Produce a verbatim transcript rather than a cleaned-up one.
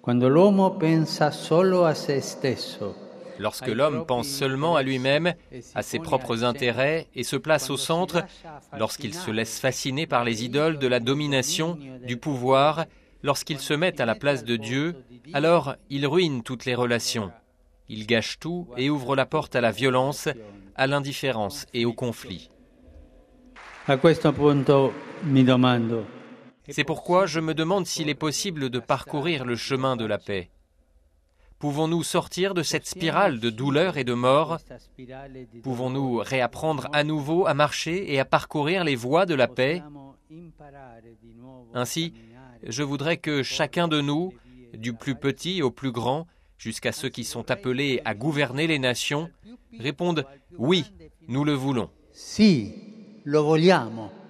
Lorsque l'homme pense seulement à lui-même, à ses propres intérêts et se place au centre, lorsqu'il se laisse fasciner par les idoles de la domination, du pouvoir, lorsqu'il se met à la place de Dieu, alors il ruine toutes les relations. Il gâche tout et ouvre la porte à la violence, à l'indifférence et au conflit. C'est pourquoi je me demande s'il est possible de parcourir le chemin de la paix. Pouvons-nous sortir de cette spirale de douleur et de mort? Pouvons-nous réapprendre à nouveau à marcher et à parcourir les voies de la paix? Ainsi, je voudrais que chacun de nous, du plus petit au plus grand, jusqu'à ceux qui sont appelés à gouverner les nations, répondent « Oui, nous le voulons ». Si, lo vogliamo.